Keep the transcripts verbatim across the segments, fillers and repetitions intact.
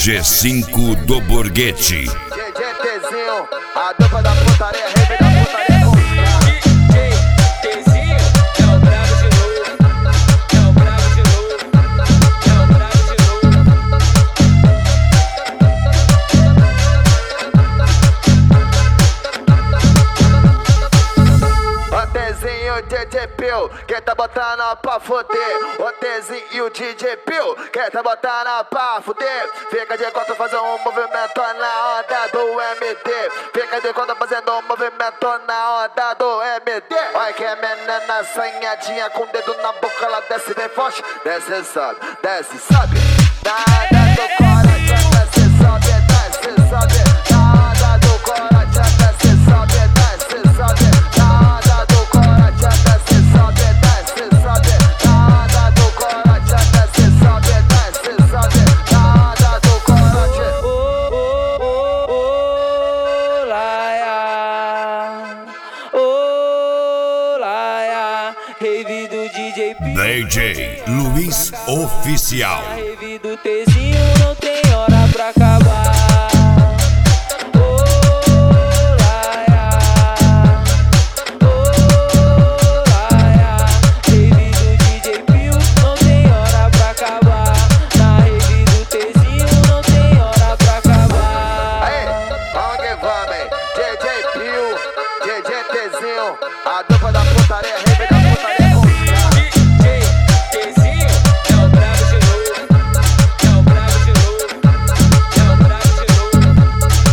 G cinco do Borghetti. D J Tzinho, a dupla da putaria, rave da putaria com D J Tzinho é o brabo de novo, é o brabo de novo, é o brabo de novo. O Tzinho e o D J Pio, quem tá botando pra fuder? O Tzinho e o D J Pio, quem tá botando pra fuder? Fica de conta fazendo um movimento na onda do M D. Fica de conta fazendo um movimento na onda do M D. Olha que a menina assanhadinha com o dedo na boca, ela desce bem forte. Desce, sobe, desce, sobe. Nada do coração, desce, sobe, desce, sobe. Nada do coração, desce, sobe, desce, sobe. Nada do coração, desce, sobe, desce, sobe. Nada do coração, desce, sobe, desce, sobe. Nada do coração. Oh, oh, oh, oh, laia. Oh, laia. Rave do D J Pio. D J Luiz Oficial. A rave do Tzinho não tem hora pra acabar. Oh, laia. Oh, laia. Rave do D J Pio não tem hora pra acabar. Na rave do Tzinho não tem hora pra acabar. Aí, vamos que vamos, hein? D J Pio, D J Tzinho, a dupla da putaria, rave da putaria com D J Tzinho é o brabo de novo, é o brabo de novo, é o brabo de novo.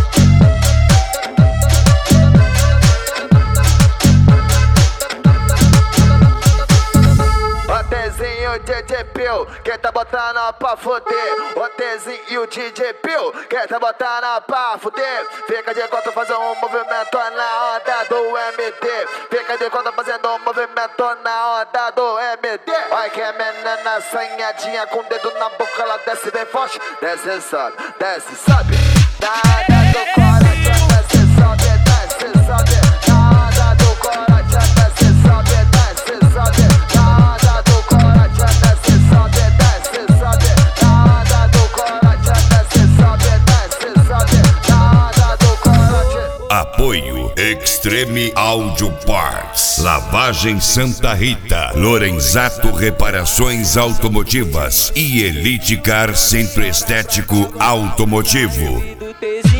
O Tzinho e o D J Pio, quem tá botando pra fuder? O Tzinho e o D J Pio, quem tá botando pra fuder? Fica de conta fazendo um movimento na onda do M D. Fica de conta fazendo um movimento na onda do M D. Olha que a menina assanhadinha com o dedo na boca, ela desce bem forte. Desce, sobe, desce, sobe. Nada do coração, desce, sobe, desce, sobe. Nada do coração, desce, sobe, desce, sobe. Nada do coração, desce, sobe, desce, sobe. Nada do coração, desce, sobe, desce, sobe. Nada do coração. Apoio Extreme Audio Parts, Lavagem Santa Rita, Lorenzato Reparações Automotivas e Elite Car Centro Estético Automotivo. Do Tzinho